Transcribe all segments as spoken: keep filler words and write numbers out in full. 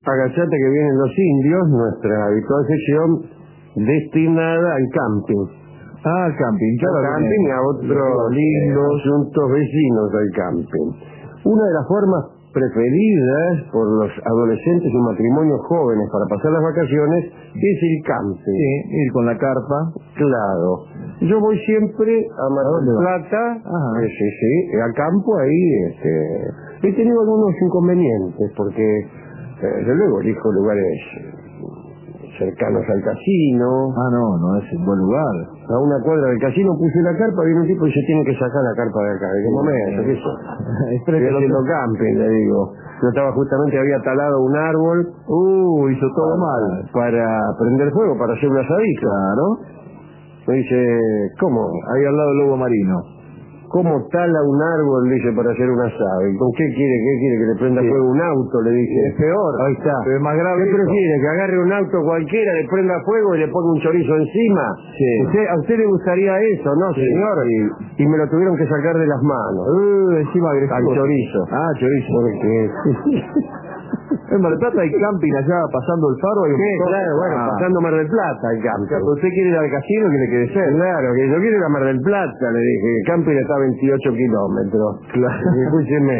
Agachate que vienen los indios, nuestra habitual sección destinada al camping. Ah, al camping, claro. Al camping y a otros lindos asuntos vecinos al camping. Una de las formas preferidas por los adolescentes y matrimonios jóvenes para pasar las vacaciones es el camping. Sí, ir con la carpa. Claro. Yo voy siempre a Mar del Plata, eh, sí, sí, a campo ahí. Este, he tenido algunos inconvenientes porque, eh, desde luego, elijo lugares cercanos al casino. Ah, no, no es un buen lugar. A una cuadra del casino puse la carpa, viene un tipo y se tiene que sacar la carpa de acá. ¿De qué momento? ¿Qué es eso? Estoy haciendo camping, le digo. Yo estaba justamente, había talado un árbol. Uh, hizo todo para, mal. Para prender fuego, para hacer un asadito. Claro. Me dice, ¿cómo? Ahí al lado del lobo marino. ¿Cómo tala un árbol, dice, para hacer un asado? ¿Y con qué quiere? ¿Qué quiere? ¿Que le prenda Sí. fuego un auto? Le dije. Es peor. Ahí está. Pero es más grave. ¿Qué prefiere? ¿Que agarre un auto cualquiera, le prenda fuego y le ponga un chorizo encima? Sí. ¿Usted, ¿A usted le gustaría eso, no, Sí. señor? Y, y me lo tuvieron que sacar de las manos. Uh, encima agresivo. Al chorizo. Ah, chorizo. Porque... En Mar del Plata hay camping allá pasando el faro. Hay un Sí, montón. claro, bueno, Ah. pasando Mar del Plata el camping. Claro, usted quiere ir al casino, que le quede cerca. Claro, que yo quiero ir a Mar del Plata, le dije. El camping está a veintiocho kilómetros. Claro. Escúcheme.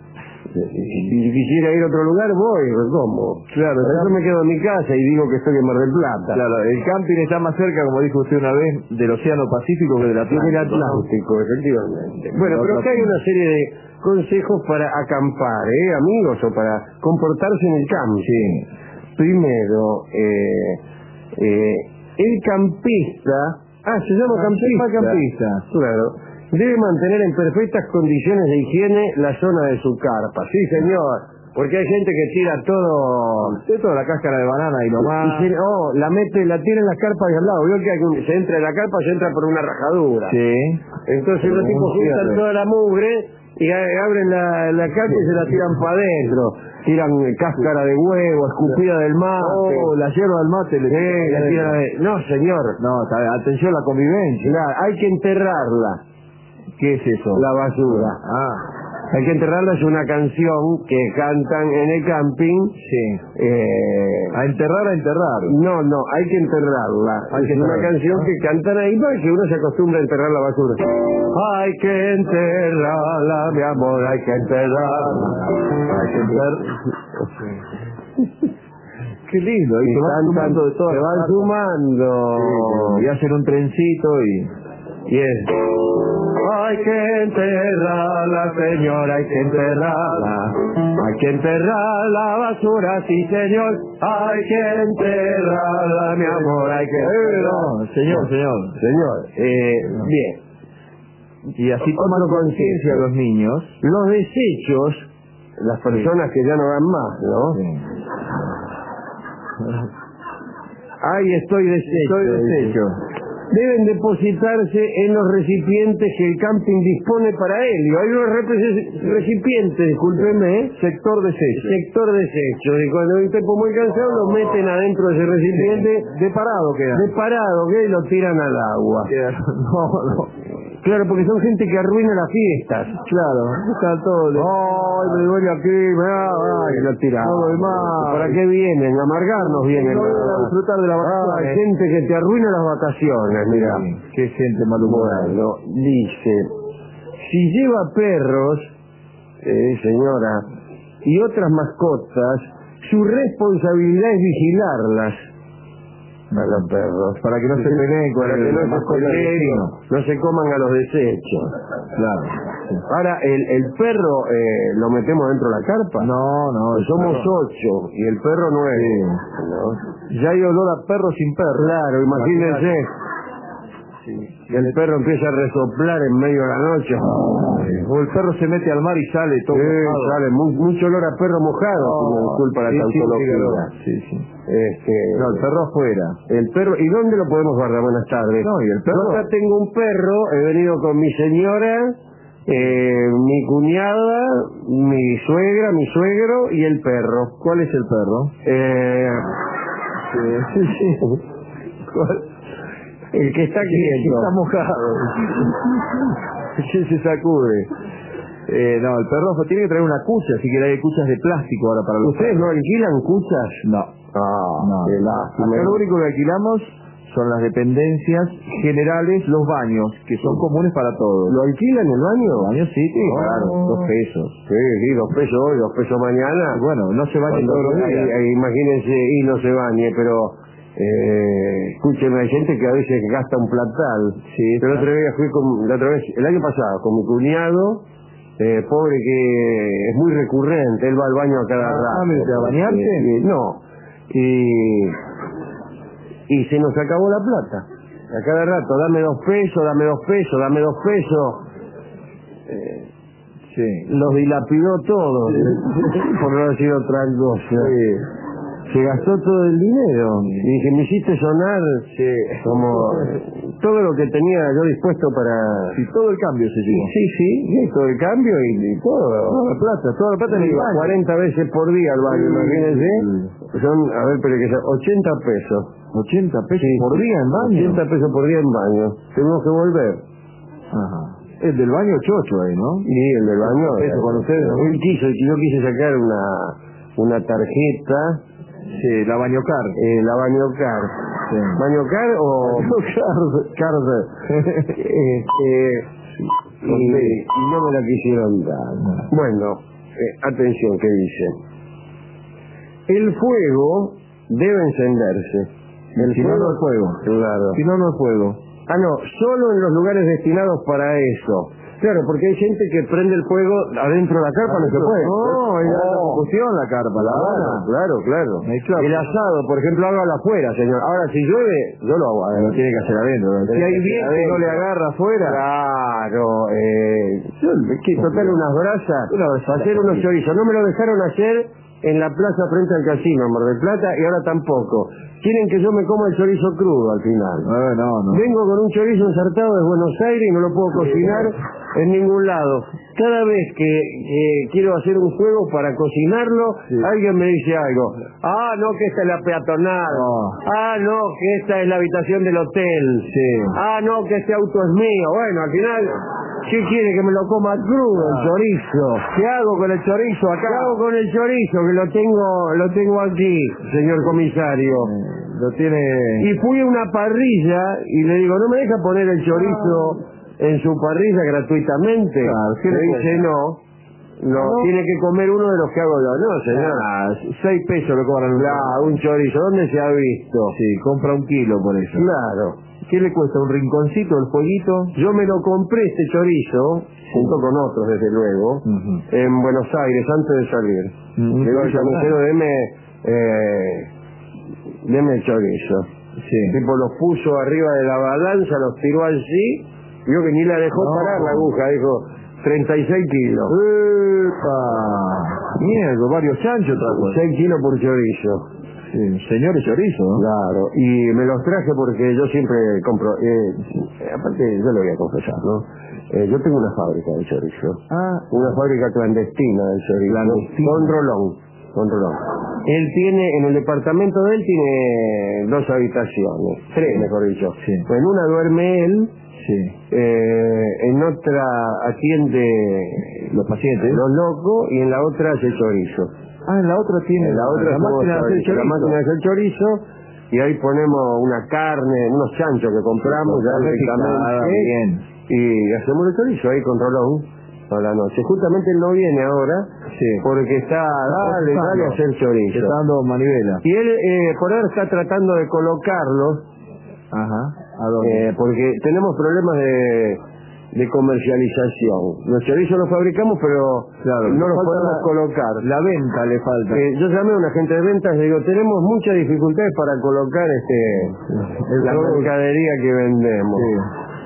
Si quisiera ir a otro lugar, voy. ¿Cómo? Claro. Por eso me quedo en mi casa y digo que estoy en Mar del Plata. Claro, el camping está más cerca, como dijo usted una vez, del Océano Pacífico que del Atlántico. Del Atlántico, ¿no? Efectivamente. Bueno, No, pero no, acá hay una serie de consejos para acampar, ¿eh, amigos? O para comportarse en el campo. Sí. Primero, eh, eh, el campista... Ah, se llama campista. campista. Claro. Debe mantener en perfectas condiciones de higiene la zona de su carpa. Sí, señor. Porque hay gente que tira todo... Usted toda la cáscara de banana y nomás... Y se, oh, la mete, la tira en las carpas de al lado. Vio que hay un- se entra en la carpa, se entra por una rajadura. Sí. Entonces los tipos juntan toda la mugre y a- abren la, la carpa y se la tiran para adentro. Tiran cáscara de huevo, escupida del mate. Oh, la hierba del mate. Le Sí, la tiran de- No, señor. No, está bien. Atención a la convivencia. Claro, hay que enterrarla, ¿Qué es eso? la basura. Ah, Hay que enterrarla, es una canción que cantan en el camping. sí. Eh, A enterrar, a enterrar. no, no, hay que enterrarla. Hay es que una enterrarla. canción que cantan ahí para que uno se acostumbre a enterrar la basura. Hay que enterrarla, mi amor, hay que enterrarla. Hay que enterrarla. Qué lindo. Y Y se van cantan, sumando de todas se van las sumando. partes. Y hacen un trencito y... Y es, hay que enterrarla, señor, hay que enterrarla. Hay que enterrar la basura, sí, señor. Hay que enterrarla, mi amor, hay que enterrarla. Señor, señor. Señor, eh, bien. Y así Otro toman consejo. conciencia los niños. Los desechos, las personas que ya no dan más, ¿no? Sí. Ay, estoy deshecho. Estoy deshecho. Deben depositarse en los recipientes que el camping dispone para ello. Hay unos repre- recipientes, discúlpeme, ¿eh? Sector desecho. Sector desecho. Y cuando hay un tipo muy cansado, lo meten adentro de ese recipiente. De parado queda. De parado, ¿qué? Y lo tiran al agua. No, no. Claro, porque son gente que arruina las fiestas. Claro. Está todo... de- ¡Ay, me duele aquí! Me da... ¡Ay, lo tiran! Todo de más. ¿Para qué vienen? A amargarnos vienen. No vienen a disfrutar de la vacaciones. Hay gente que te arruina las vacaciones, mira. Qué gente malhumorada. Bueno, dice, si lleva perros, eh, señora, y otras mascotas, su responsabilidad es vigilarlas a los perros, Para que no se peleen con para el que no se mascota del peleen, vecino. no se coman a los desechos. Claro. Ahora, el, el perro eh, lo metemos dentro de la carpa. No, no. Pues el somos perro- ocho y el perro nueve. ¿no? Ya hay olor a perro sin perro. Claro, imagínense. El perro empieza a resoplar en medio de la noche. O el perro se mete al mar y sale todo Sí, mojado. sale mu- mucho olor a perro mojado, Oh, si me disculpa la sí, sí, tautología. sí, sí, sí. Este, No, el perro afuera. el perro, ¿y dónde lo podemos guardar? Buenas tardes. No, ¿y el perro? Yo acá tengo un perro, he venido con mi señora, eh, mi cuñada, mi suegra, mi suegro y el perro. ¿Cuál es el perro? Eh, sí, sí. ¿Cuál? El que está Que quieto. está mojado. Que se sacude. Eh, no, el perro tiene que traer una cucha, así que hay cuchas de plástico ahora para los ¿Ustedes perros. no alquilan cuchas? No. Ah, No. qué lástima. Acá lo único que alquilamos son las dependencias generales, los baños, que son comunes para todos. ¿Lo alquilan el baño? Los baños sí, sí, Oh. claro, dos pesos. Sí, sí, dos pesos hoy, dos pesos mañana. Bueno, no se bañen Cuando- todos los días. ahí- ahí, imagínense, y no se bañe, pero eh, escúcheme, hay gente que a veces gasta un platal. Sí, Pero la está. otra vez fui con, la otra vez, el año pasado, con mi cuñado, eh, pobre que es muy recurrente, él va al baño a cada Ah, rato. ¿a bañarse? Eh, eh, no, y, y se nos acabó la plata. A cada rato, dame dos pesos, dame dos pesos, dame dos pesos. Sí. Los dilapidó todos, por no decir otra cosa. Se gastó todo el dinero. Y dije, me hiciste sonar como todo lo que tenía yo dispuesto para... Sí, todo el cambio se llevó. Sí, sí, sí, todo el cambio y, y todo. Toda la plata, toda la plata en el Iba baño. cuarenta veces por día al baño, Sí. imagínense. Son, a ver, pero que son ochenta pesos. ochenta pesos Sí. por día en baño. ochenta pesos por día en baño. Tenemos que volver. Ajá. El del baño chocho ahí, ¿no? Y el del baño... Eso con ustedes, ¿no? Él quiso, yo quise sacar una, una tarjeta... Sí, la bañocar. Eh, la Bañocar. Sí. ¿Bañocar o...? Card. este, y, y no me la quisieron dar. Bueno, eh, atención, ¿qué dice? El fuego debe encenderse. El Si no, no es fuego. Claro. Si no, no es fuego. Ah, no, solo en los lugares destinados para eso. Claro, porque hay gente que prende el fuego adentro de la carpa, no se puede. No, es la Oh. combustión la carpa, la Claro, buena. claro, claro. Eh, claro. El asado, por ejemplo, hágalo afuera, señor. Ahora, si llueve, yo lo hago Lo adentro. tiene que hacer adentro. ¿no? Si hay viento y no le agarra afuera. Claro, eh, yo, que total unas brasas, Una brasa. hacer unos chorizos. No me lo dejaron hacer en la plaza frente al casino, en Mar del Plata, y ahora tampoco. Quieren que yo me coma el chorizo crudo al final. No, no, no. Vengo con un chorizo ensartado de Buenos Aires y no lo puedo cocinar en ningún lado. Cada vez que eh, quiero hacer un juego para cocinarlo, Sí. alguien me dice algo. Ah, no, que esta es la peatonal. No. Ah, no, que esta es la habitación del hotel. Sí. Ah, no, que este auto es mío. Bueno, al final, ¿qué quiere? Que me lo coma crudo el Ah. chorizo. ¿Qué hago con el chorizo acá? ¿Qué hago con el chorizo? Que lo tengo, lo tengo aquí, señor comisario. Eh, Lo tiene... Y fui a una parrilla y le digo, ¿no me deja poner el chorizo en su parrilla gratuitamente? Claro, ¿qué me le dice, cuesta? no, no, ¿No? tiene que comer uno de los que hago yo. No, señor. Ah, seis pesos le cobran un Claro, un chorizo, ¿dónde se ha visto? Sí, compra un kilo por eso. Claro. ¿Qué le cuesta? ¿Un rinconcito, el fueguito? Yo me lo compré este chorizo, junto con otros desde luego, Ujú. en Buenos Aires antes de salir. Mm, Le digo al mm, carnicero, deme, eh, deme el chorizo. Sí. El tipo los puso arriba de la balanza, los tiró así, vio que ni la dejó No. parar la aguja, dijo treinta y seis kilos. ¡Epa! Mierda, varios chanchos trajo. seis kilos por chorizo. Sí, señores chorizo, ¿no? Claro, y me los traje porque yo siempre compro, eh, aparte yo lo voy a confesar, ¿no? Eh, yo tengo una fábrica de chorizo, Ah, una fábrica clandestina de chorizo, Clandestina. con rolón, con rolón. Él tiene, en el departamento de él tiene dos habitaciones, tres mejor dicho. Sí. En una duerme él, sí. eh, en otra atiende Los pacientes. los locos y en la otra hace chorizo. Ah, en la otra tiene En la otra la hacemos máquina de hacer chorizo, la chorizo. máquina de hacer chorizo y ahí ponemos una carne, unos chanchos que compramos ya Carne picada, directamente bien. y hacemos el chorizo ahí con rolón a la noche. Justamente él no viene ahora Sí. porque está, dale, Está dale a hacer Se chorizo. está dando manivela. Y él eh, por ahora está tratando de colocarlos Ajá. ¿A dónde? eh, porque tenemos problemas de, de comercialización. Los chorizos los fabricamos pero Claro, no le los falta podemos la- colocar. La venta le falta. Eh, yo llamé a un agente de ventas y le digo, tenemos muchas dificultades para colocar este la producto. mercadería que vendemos. Sí.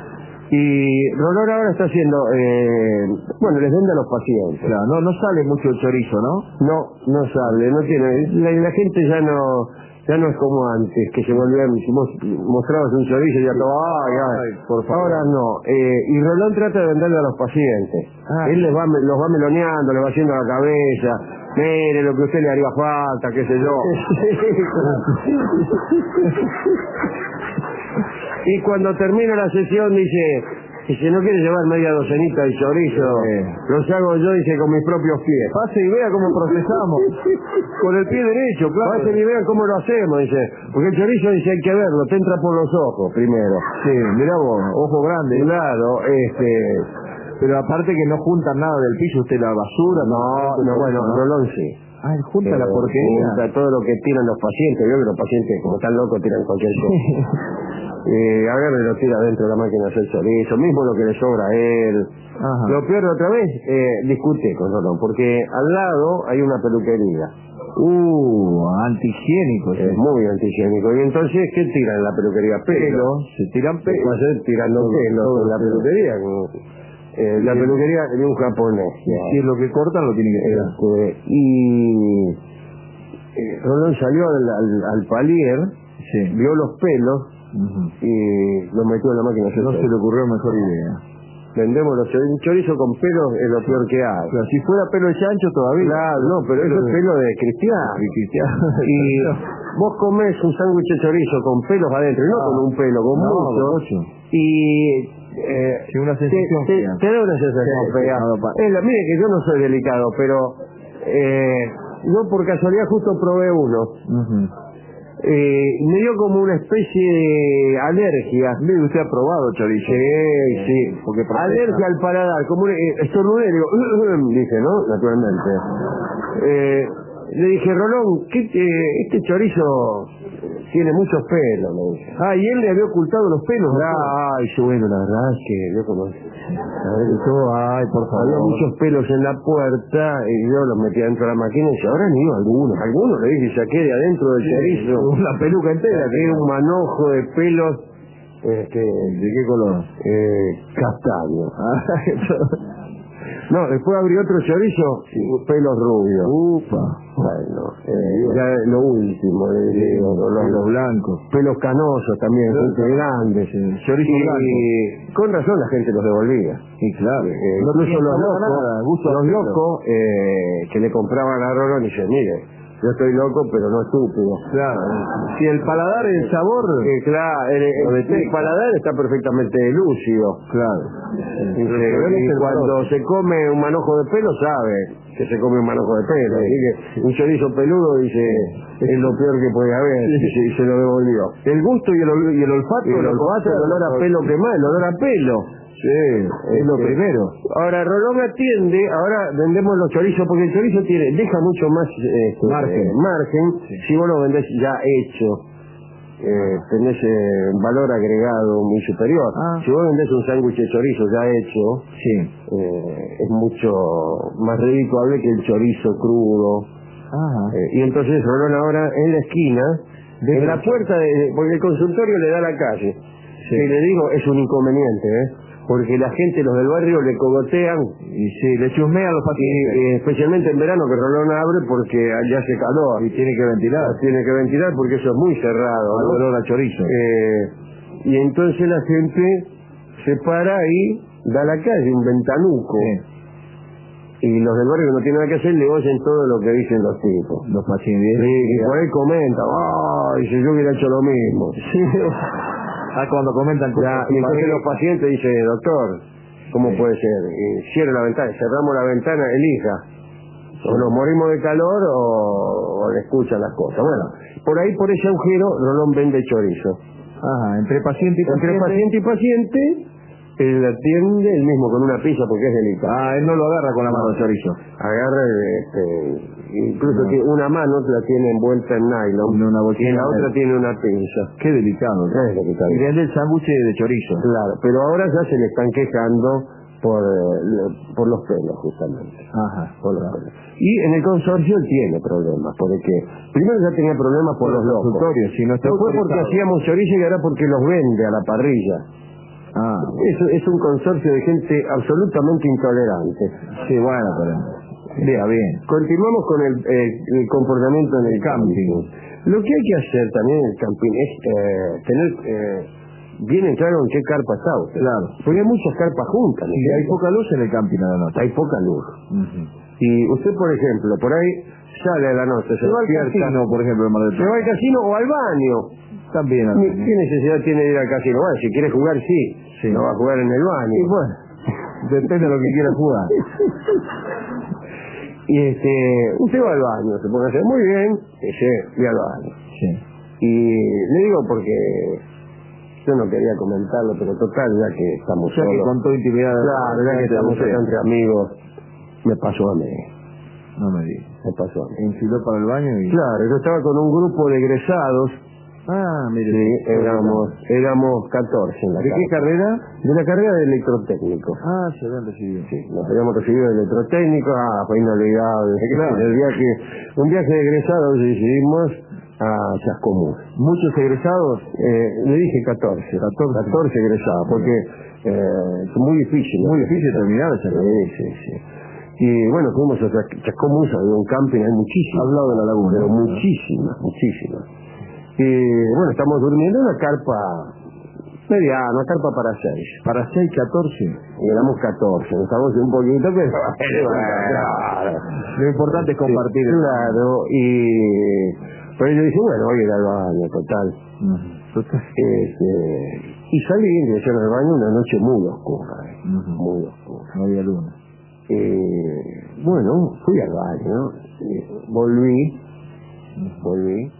Y Rolor ahora está haciendo, eh, bueno, les vende a los pacientes. Claro, no, no sale mucho el chorizo, ¿no? No, no sale, no tiene, la, la gente ya no, ya no es como antes, que se volvían, si vos mostrabas un chorizo y ya todo, ay, ay, Ay, por favor. ahora no. Eh, y Rolón trata de venderle a los pacientes. Ah. Él les va, los va meloneando, les va haciendo la cabeza, mire lo que a usted le haría falta, qué sé yo. Y cuando termina la sesión dice, Y si no quiere llevar media docenita de chorizo, eh. los hago yo, dice, con mis propios pies. Pase y vea cómo procesamos. Con el pie derecho, claro. Pase y vea cómo lo hacemos, dice. Porque el chorizo, dice, hay que verlo, te entra por los ojos primero. Sí, mirá vos, ojo grande. Claro, este... Pero aparte que no juntan nada del piso, usted la basura. No, no, no bueno, ¿no? Rolón sí. Ah, él junta la porquería. Junta todo lo que tiran los pacientes. Yo que los pacientes, como están locos, tiran cualquier cosa. eh, agarra y lo tira dentro de la máquina de hacer chorizo. Mismo lo que le sobra a él. Ajá. Lo peor, otra vez, eh, discute con Rolón, porque al lado hay una peluquería. Uh, antihigiénico. Es sí. Muy antihigiénico. Y entonces, ¿qué tiran en la peluquería? Pelos. Se tiran pelos. Tirando pelos en la peluquería. Como... Eh, la peluquería de un japonés. Si es lo que cortan, lo tiene que tirar. Este, y eh, Rolón salió al, al, al palier, sí. Vio los pelos uh-huh. y los metió en la máquina. No se le ocurrió mejor idea. Vendemos los chorizos. Un chorizo con pelos es lo peor que hay. Pero si fuera pelo de chancho todavía. Claro, no, pero eso es pelo de cristiano. De cristiano. Y vos comés un sándwich de chorizo con pelos adentro, no ah, con un pelo, con no, mucho. mucho. Y Eh, sí, una sensación te, te, te da una sensación sí, fea. Sí, no, mire que yo no soy delicado, pero eh, yo por casualidad justo probé uno. Uh-huh. eh, me dio como una especie de alergia. Mire, usted ha probado chorizo. Sí, sí. sí. Porque alergia al paladar, como un eh, estornudé, digo, dije, ¿no? Naturalmente. Eh, le dije, Rolón, ¿qué, eh, este chorizo tiene muchos pelos, me dice. Ah, y él le había ocultado los pelos. Ah, ay, yo, bueno, la verdad es que yo como... A ver, yo, ay, por favor. Había muchos pelos en la puerta y yo los metí dentro de la máquina y se habrán ido algunos. Algunos, le dije, saqué de adentro del chorizo. Una peluca entera. Saqué un manojo de pelos. Este, ¿de qué color? Eh, castaño. No, después abrí otro chorizo, pelos rubios. Upa. Bueno, eh, ya lo último, eh, sí, los, los, los blancos. Pelos canosos también, gente grandes. Sí, chorizo y blanco. Con razón la gente los devolvía. Sí, claro. Eh, no incluso los locos, nada, los locos eh, que le compraban a Rolón y dicen, mire, yo estoy loco, pero no estúpido. Claro. Si el paladar, el sabor... Eh, claro, el, el, el paladar está perfectamente lúcido. Claro. Y, se, y cuando se come un manojo de pelo, sabe que se come un manojo de pelo. Sí. Así que un chorizo peludo, dice, es lo peor que puede haber. Sí. Y, se, y se lo devolvió. El gusto y el, y el olfato... Y el olfato, el olor a pelo quemado, el olor a pelo. Sí, es este, lo primero. Ahora, Rolón atiende, ahora vendemos los chorizos, porque el chorizo tiene, deja mucho más este, margen, eh, margen sí. Si vos lo vendés ya hecho, eh, tenés eh, valor agregado muy superior. Ah. Si vos vendés un sándwich de chorizo ya hecho, sí. eh, es mucho más redituable que el chorizo crudo. Eh, y entonces Rolón ahora en la esquina, de en la puerta, de, porque el consultorio le da a la calle, sí. Que le digo, es un inconveniente, ¿eh? Porque la gente, los del barrio, le cogotean y sí, le chusmean los pacientes. Y, y especialmente en verano, que Rolón abre porque allá hace calor. Y tiene que ventilar. Tiene que ventilar porque eso es muy cerrado. Al ¿no? olor a chorizo. Eh, y entonces la gente se para y da a la calle, un ventanuco. Sí. Y los del barrio que no tienen nada que hacer le oyen todo lo que dicen los tipos. Los pacientes. Sí, y por ahí comentan, ¡ah! Y si yo hubiera hecho lo mismo. Sí. Ah, cuando comentan ya, y entonces los pacientes dicen, doctor, ¿cómo sí. puede ser? Y cierra la ventana, cerramos la ventana, elija. O nos morimos de calor o, o le escuchan las cosas. Bueno, por ahí, por ese agujero, Rolón vende chorizo. Ajá, entre paciente y paciente. Entre paciente y paciente, él atiende él mismo con una pizza porque es delicado. Ah, él no lo agarra con la mano el chorizo. Agarra, este, incluso no. Que una mano la tiene envuelta en nylon no, una y la otra tiene una pinza. Qué delicado. Es delicado. Y vende el sándwich de chorizo. Claro, pero ahora ya se le están quejando por, por los pelos, justamente. Ajá. Por los pelos. Y en el consorcio él tiene problemas, porque primero ya tenía problemas por, por los locos. Si no después porque hacíamos chorizo y ahora porque los vende a la parrilla. Ah, es, es un consorcio de gente absolutamente intolerante. Sí, bueno, pero... Vea bien. Continuamos con el, eh, el comportamiento en el camping. Lo que hay que hacer también en el camping es eh, tener... Eh, bien en claro en qué carpa está usted. Claro. Porque hay muchas carpas juntas. Y hay poca luz en el camping a la noche. Hay poca luz. Uh-huh. Y usted, por ejemplo, por ahí sale a la noche, se, se va al casino, por ejemplo, en Mar del Plata. Se va al casino o al baño. También. ¿Qué necesidad tiene de ir al casino? Bueno, si quiere jugar, sí. sí. No va a jugar en el baño. Y bueno, depende de lo que quiera jugar. Y este, usted va al baño, se pone a hacer muy bien, ese, fui al baño. Sí. Y le digo porque yo no quería comentarlo, pero total, ya que estamos ya solos. que contó intimidad. Claro, ya que estamos entre amigos, me pasó a mí. No me digas. Me pasó a mí. Enfiló para el baño y... Claro, yo estaba con un grupo de egresados. Ah, mire. Sí, éramos, éramos catorce en la ¿De qué carrera? De la carrera de electrotécnico. Ah, se habían recibido. Sí, nos habíamos recibido de electrotécnico, ah, fue inolvidable. Claro. El viaje, un viaje de egresados decidimos a Chascomús. ¿Muchos egresados? Eh, le dije catorce. catorce. catorce egresados, porque eh, es muy difícil. Muy difícil terminar esa carrera. Sí, sí, sí. Y bueno, fuimos a Chascomús, había un camping, hay muchísimas. Al lado de la laguna. Pero muchísimas, muchísimas. Y bueno, estamos durmiendo en una carpa mediana, una carpa para seis. ¿Para seis, catorce? Y éramos catorce, estamos un poquito, pero... Claro. Lo importante es compartir. Sí, claro, y... Pero yo dije, bueno, voy a ir al baño, total. Uh-huh. Total. Este, y salí en dirección al baño una noche muy oscura, uh-huh. muy oscura. No había luna. Eh, bueno, fui al baño, eh, volví, uh-huh. volví.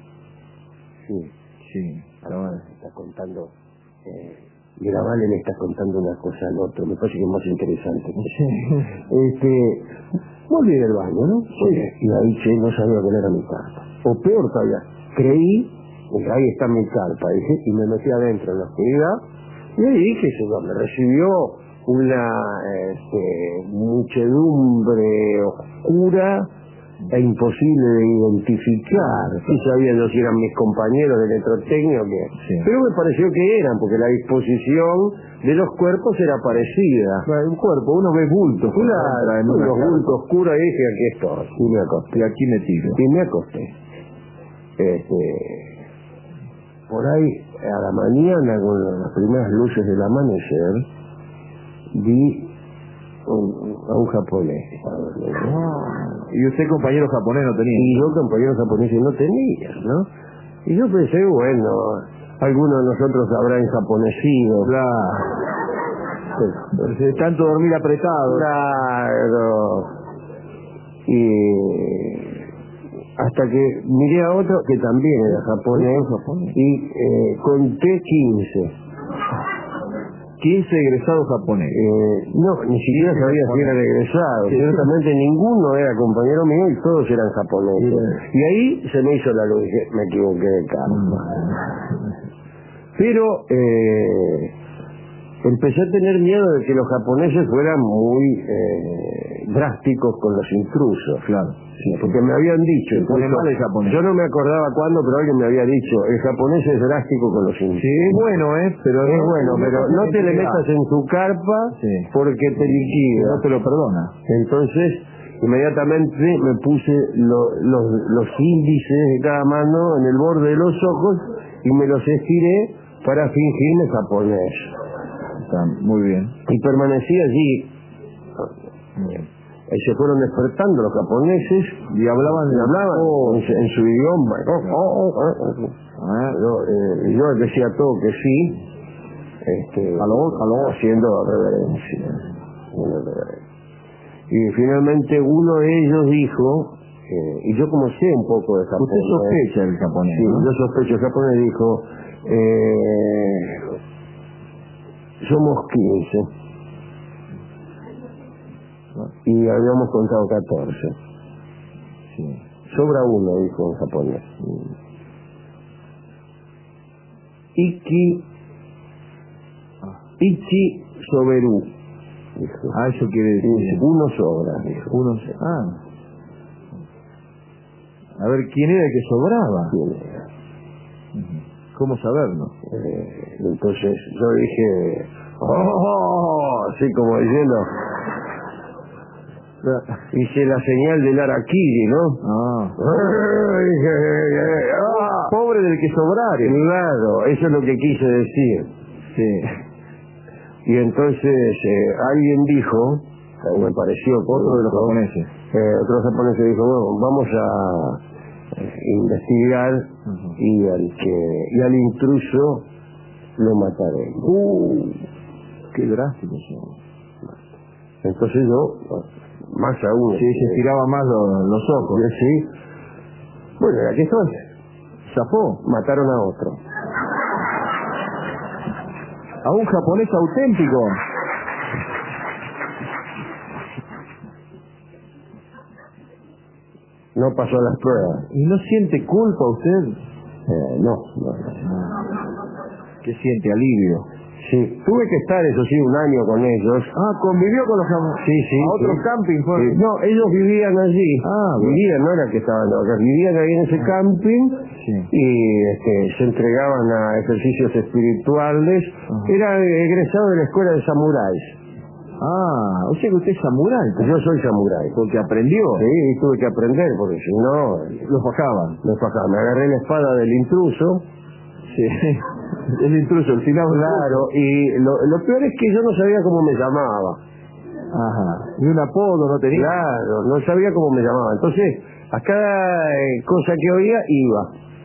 Sí, sí. Ahora está contando, eh, Mirabal le está contando una cosa al otro, me parece que es más interesante. Sí. Este, volví del baño, ¿no? Sí. Y ahí che, no sabía cuál era mi carpa. O peor todavía, creí, que ahí está mi carpa, dije, y me metí adentro en la oscuridad, y ahí, qué sé yo, me recibió una este, muchedumbre oscura e imposible de identificar. Sí sabía yo si eran mis compañeros de electrotécnico, que... sí. Pero me pareció que eran, porque la disposición de los cuerpos era parecida. Un cuerpo, uno ve bultos. Claro, en unos bultos oscuros, y dije, aquí estoy, y me acosté. Y aquí me tiro. Y me acosté. Este, por ahí, a la mañana, con las primeras luces del amanecer, vi Un, a un japonés. Ah, y usted compañero japonés no tenía. Y yo compañero japonés no tenía, ¿no? Y yo pensé, bueno, alguno de nosotros habrá enjaponesido. Claro. Pero, tanto dormir apretado. Claro. Y hasta que miré a otro que también era japonés, japonés. y eh, conté quince. quince egresados japoneses. Eh, no, ni siquiera sabía si eran egresados. Sí, ciertamente sí. Ninguno era compañero mío y todos eran japoneses. Sí. Y ahí se me hizo la luz, dije, me equivoqué de carpa. Pero eh, empecé a tener miedo de que los japoneses fueran muy eh, drásticos con los intrusos. Claro. Sí, porque me habían dicho, incluso, mal el japonés. Yo no me acordaba cuándo, pero alguien me había dicho, el japonés es drástico con los intrusos. Sí, es bueno, ¿eh? Pero es no, bueno, pero no te le metas en su carpa, sí. porque te liquida. No te lo perdona. Entonces, inmediatamente me puse lo, los, los índices de cada mano en el borde de los ojos y me los estiré para fingirme japonés. Está muy bien. Y permanecí allí. Bien. Y se fueron despertando los japoneses y hablaban, y hablaban oh, en, en su idioma. Oh, oh, oh, oh. Ah, yo, eh, yo decía todo que sí, este, a lo, a lo, haciendo reverencia, haciendo reverencia. Y finalmente uno de ellos dijo, eh, y yo como sé un poco de japonés. Usted sospecha el japonés, sí, ¿no? Yo sospecho el japonés, dijo, eh, somos quince. Y habíamos contado catorce. Sí. Sobra uno, dijo en japonés. Iki, Ichi soberu. Dijo. Ah, eso quiere decir. Uno sobra, dijo. Uno sobra. Ah. A ver, ¿quién era el que sobraba? ¿Quién era? ¿Cómo saberlo? Eh, entonces yo dije, ¡oh! Así como diciendo... Hice la señal del Araquiri, ¿no? Ah. ah. Pobre del que sobrare. Claro, eso es lo que quise decir. Sí. Y entonces eh, alguien dijo, me pareció... Otro de los japoneses. Eh, otro japonés dijo, bueno, vamos a eh, investigar uh-huh. y al que y al intruso lo mataré. Uh, qué drástico eso. Entonces yo, más aún... Sí, se estiraba más los, los ojos. Sí. Bueno, y aquí estoy. Zafó. Mataron a otro. A un japonés auténtico. No pasó las pruebas. ¿Y no siente culpa usted? Eh, no, no, no. ¿Qué siente? Alivio. Sí, tuve que estar, eso sí, un año con ellos. Ah, convivió con los japoneses. Sí, sí. ¿A otro sí. camping fue? Sí. No, ellos vivían allí. Ah, bueno. Vivían, no era que estaban acá, vivían ahí en ese camping. Sí. Y este, se entregaban a ejercicios espirituales. Ajá. Era egresado de la escuela de samuráis. Ah, o sea que usted es samurái. Yo soy samurái. Porque aprendió. Sí, tuve que aprender, porque si no... Los fajaban. Me fajaba. Me agarré la espada del intruso. Sí. El intruso, el final. Claro, y lo, lo peor es que yo no sabía cómo me llamaba. Ajá. Ni un apodo no tenía. Claro, no sabía cómo me llamaba. Entonces, a cada eh, cosa que oía, iba.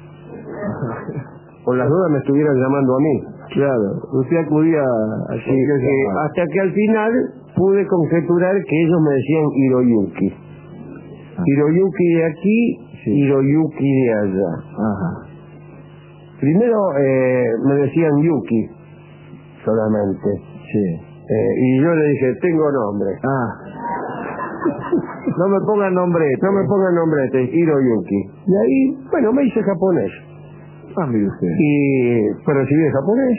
Por las dudas me estuvieran llamando a mí. Claro, usted acudía a... Sí, eh, hasta que al final pude conjeturar que ellos me decían Hiroyuki. Ah. Hiroyuki de aquí, sí. Hiroyuki de allá. Ajá. Primero eh, me decían Yuki solamente. Sí. Eh, y yo le dije, tengo nombre. Ah. No me pongan nombre. No me pongan nombre, Hiroyuki. Y ahí, bueno, me hice japonés. Ah, mire usted. Y pues recibí el japonés.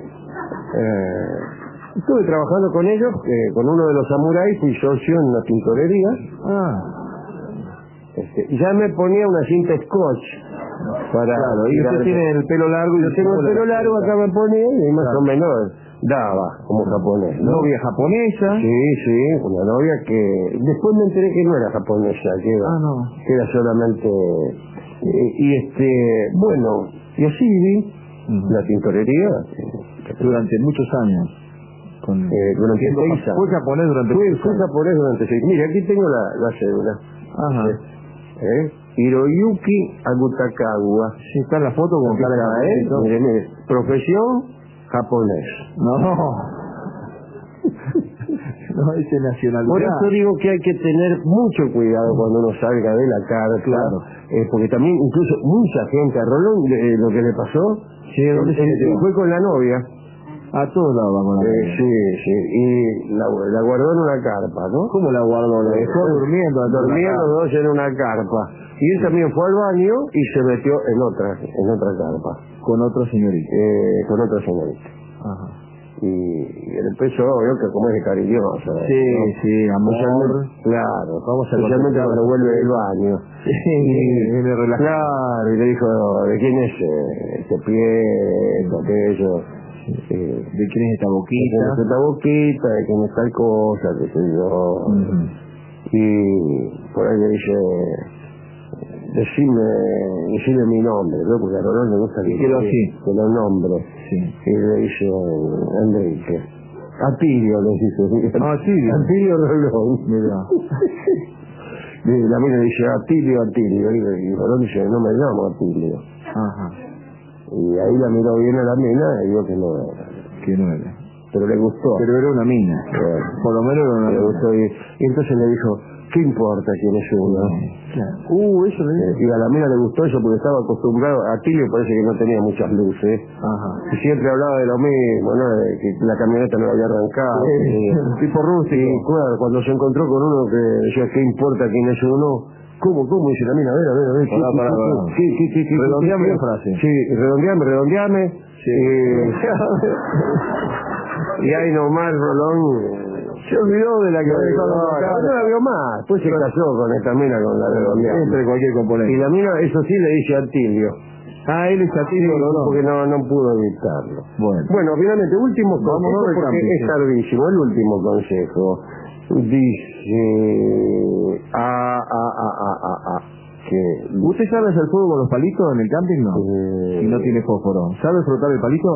Eh, estuve trabajando con ellos, eh, con uno de los samuráis, fui socio en una tintorería. Ah. Este, ya me ponía una cinta scotch para... Claro, y usted tiene el pelo largo y yo tengo el pelo largo, acá me ponía y más claro. o menos daba como japonés, ¿no? Novia japonesa. Sí, sí, una novia que después me enteré que no era japonesa, que era, ah, no. que era solamente... Eh, y este, bueno, y así vi uh-huh. la tintorería. Durante muchos años. Con... Eh, durante seis años. ¿Fue japonés durante fue, fue japonés durante seis Mira, aquí tengo la, la cédula. Ajá. ¿Eh? Hiroyuki Agutakawa. Sí, está en la foto con cara de él. Mire, mire. Profesión, japonés. No. No, ese nacionalidad. Por eso digo que hay que tener mucho cuidado cuando uno salga de la cárcel. Claro. Eh, porque también, incluso, mucha gente, a Rolón, eh, lo que le pasó, sí, ¿dónde eh, se eh, fue con la novia. A todos lados va con la eh, Sí, sí. Y la, la guardó en una carpa, ¿no? ¿Cómo la guardó? La dejó durmiendo. Dormían los dos en una carpa. Y él sí. también fue al baño y se metió en otra, en otra carpa. Con otra señorita. Eh, con otra señorita. Ajá. Y, y él empezó, obvio, que como es de cariñoso. Sí, ¿no? sí, amor. Claro, vamos a especialmente cuando vuelve del baño. Sí, y, me relajó. Claro, y le dijo, ¿de quién es eh, este pie, aquello? Eh, ¿de quién es esta boquita? ¿De quién es esta boquita? ¿De quién es tal cosa? ¿Qué sé yo? Uh-huh. Y por ahí le dice, decime, decime mi nombre, ¿no? Porque a Rolón le gusta que, que, que lo nombre. Sí. Y le dice, Enrique. Atilio le dice. Ah, Atilio. Atilio Rolón. Mira. Y la mina dice, Atilio, Atilio. Y Rolón dice, no me llamo Atilio. Ajá. Y ahí la miró bien a la mina y dijo que no era. Que no era. Pero le gustó. Pero era una mina. Bueno, por lo menos era una le mina. gustó. Y, y entonces le dijo, ¿qué importa quién es uno? Claro. Uh, eso le dijo. Y a la mina le gustó eso porque estaba acostumbrado. A Tilio parece que no tenía muchas luces. Ajá. Y siempre hablaba de lo mismo, ¿no? De que la camioneta no la había arrancado. Sí. Y, tipo rústico. Y claro, cuando se encontró con uno que decía, ¿qué importa quién es uno? ¿Cómo, cómo? Dice la mina, a ver, a ver, a ver. Pará, pará, pará. Sí, sí, sí, sí. Redondeame la frase. Sí, redondeame, redondeame. Sí. Eh, y ahí nomás Rolón se olvidó de la que había dejado no, no, no la vio más. Después se casó con esta mina, con la redondeame. Entre cualquier componente. Y la mina, eso sí, le dice a Tilio. Ah, él es Atilio, sí, no, porque no, no pudo evitarlo. Bueno. Bueno, finalmente, último consejo, porque cambio, es sí. tardísimo, el último consejo. Dice, ah, ah, ah, ah, ah, ah, que... ¿Usted sabe hacer fuego con los palitos en el camping? No. Eh, si no tiene fósforo. ¿Sabe frotar el palito?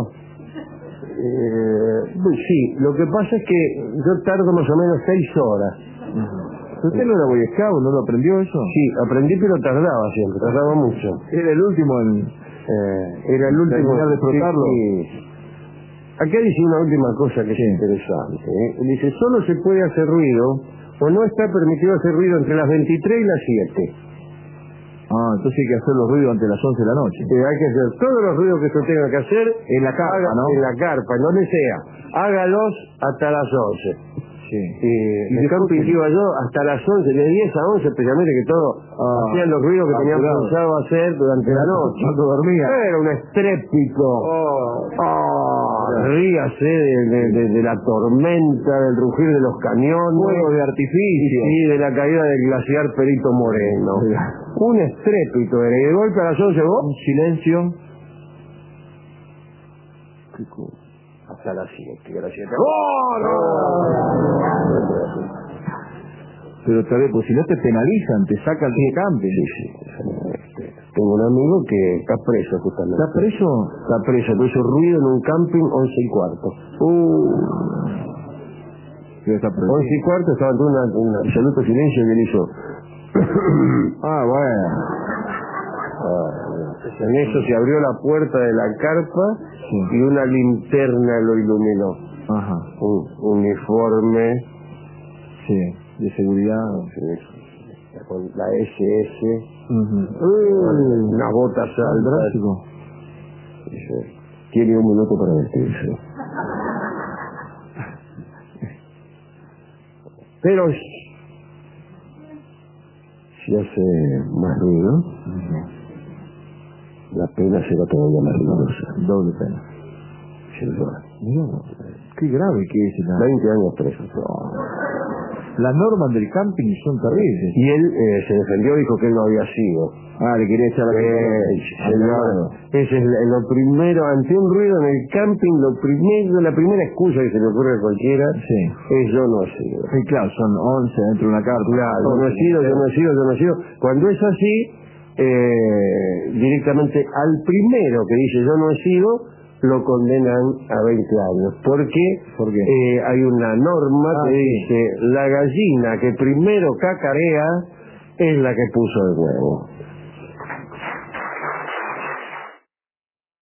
Eh, sí, lo que pasa es que yo tardo más o menos seis horas. Uh-huh. ¿Usted no era Boy Scout? ¿No lo aprendió eso? Sí, aprendí, pero tardaba siempre, tardaba mucho. Era el último en... Eh, era el último... Terminar de frotarlo. Sí, sí. Acá dice una última cosa que sí. es interesante. ¿eh? Dice, solo se puede hacer ruido, o no está permitido hacer ruido entre las veintitrés y las siete. Ah, entonces hay que hacer los ruidos ante las once de la noche. Eh, hay que hacer todos los ruidos que se tenga que hacer en la carpa, haga, ¿no? En la carpa, en donde sea. Hágalos hasta las once. Sí. Eh, y el camping que iba yo hasta las once, de diez a once, especialmente que todos ah, hacían los ruidos que tenían pensado hacer durante la noche. Cuando dormía. Era un estrépito. Oh. Oh, ríase de, de, de, de la tormenta, del rugir de los cañones. Fuego de artificio. Y de la caída del glaciar Perito Moreno. Un estrépito era. Y de golpe a las once vos. Un silencio. Qué cosa. Hasta las siete, a las siete. ¡Oh, no! Pero tal vez, pues si no te penalizan, te sacan del camping. Sí, sí. Tengo un amigo que está preso justamente. ¿Está preso? Está preso, pero hizo ruido en un camping once y cuarto. Uh. Está preso. Once y cuarto estaba en un absoluto silencio que él hizo. Ah, bueno. Ah, en eso se abrió la puerta de la carpa sí. y una linterna lo iluminó. Ajá. Un uniforme. Sí. De seguridad. Sí. Con la S S. Uh-huh. uh, unas botas altas. Dice, tiene un minuto para vestirse. Pero si hace más ruido, uh-huh. la pena será todavía más rigorosa. Doble pena. Sin duda. No, qué grave que es. La... veinte años preso. Oh. Las normas del camping son terribles. Y él eh, se defendió, dijo que él no había sido. Ah, le quería echar la eh, señor, ese es lo primero, ante un ruido en el camping, lo primero, la primera excusa que se le ocurre a cualquiera sí. es yo no he sido. Sí, claro, son once dentro de una carta. Claro, yo no he sido, yo no he sido, yo no he sido. Cuando es así, eh, directamente al primero que dice yo no he sido, lo condenan a veinte años. ¿Por qué? Porque eh, hay una norma ah, que sí. dice la gallina que primero cacarea es la que puso el huevo.